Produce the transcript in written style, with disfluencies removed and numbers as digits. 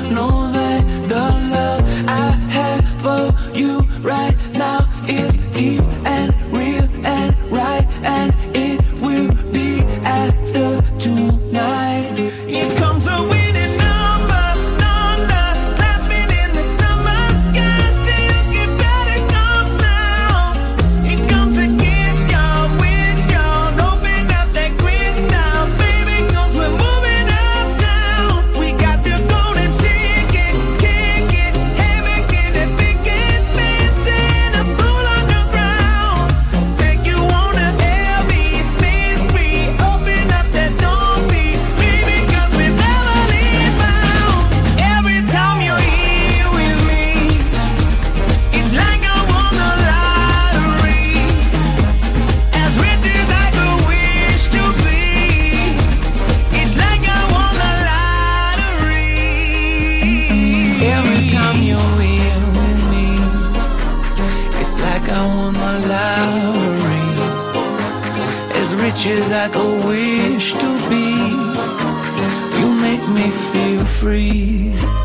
know that the love I have for you right now is deep and real and right, and it will be after tonight. Here comes a winning number, thunder, clapping in the summer sky. Still get better, comes down. Here comes against y'all, with y'all. Open up that crystal, baby, 'cause we're moving uptown. We got the golden ticket, kick it, heavy, get it, big it, fancy, and a pool underground. Take you on a heavy space free, open up that door, baby, 'cause we never leave out. Every time you're here with me, it's like I won the lottery. As rich as I could wish to be, it's like I won the lottery. Every time you're here with me, it's like I won the lottery. As rich as I could wish to be, you make me feel free.